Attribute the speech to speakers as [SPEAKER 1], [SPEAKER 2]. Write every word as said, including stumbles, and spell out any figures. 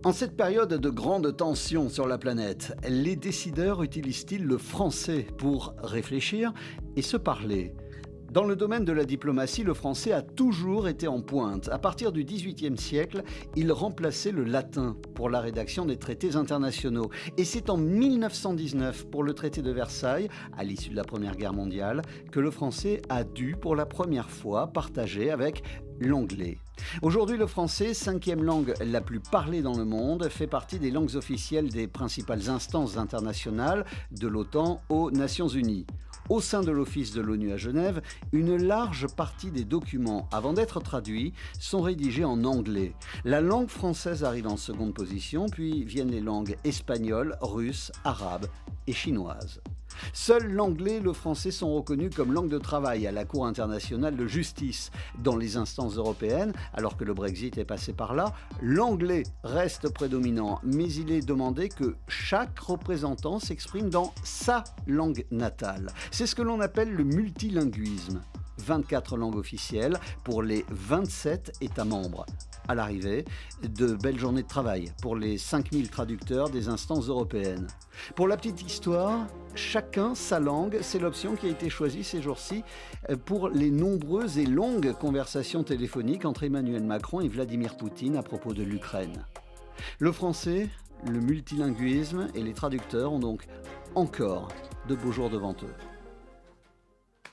[SPEAKER 1] En cette période de grande tension sur la planète, les décideurs utilisent-ils le français pour réfléchir et se parler ? Dans le domaine de la diplomatie, le français a toujours été en pointe. À partir du dix-huitième siècle, il remplaçait le latin pour la rédaction des traités internationaux. Et c'est en mille neuf cent dix-neuf, pour le traité de Versailles, à l'issue de la Première Guerre mondiale, que le français a dû, pour la première fois, partager avec l'anglais. Aujourd'hui, le français, cinquième langue la plus parlée dans le monde, fait partie des langues officielles des principales instances internationales, de l'OTAN aux Nations Unies. Au sein de l'Office de l'ONU à Genève, une large partie des documents, avant d'être traduits, sont rédigés en anglais. La langue française arrive en seconde position, puis viennent les langues espagnoles, russes, arabes et chinoises. Seuls l'anglais et le français sont reconnus comme langue de travail à la Cour internationale de justice. Dans les instances européennes, alors que le Brexit est passé par là, l'anglais reste prédominant, mais il est demandé que chaque représentant s'exprime dans sa langue natale. C'est ce que l'on appelle le multilinguisme. vingt-quatre langues officielles pour les vingt-sept États membres. À l'arrivée, de belles journées de travail pour les cinq mille traducteurs des instances européennes. Pour la petite histoire, chacun sa langue, c'est l'option qui a été choisie ces jours-ci pour les nombreuses et longues conversations téléphoniques entre Emmanuel Macron et Vladimir Poutine à propos de l'Ukraine. Le français, le multilinguisme et les traducteurs ont donc encore de beaux jours devant eux.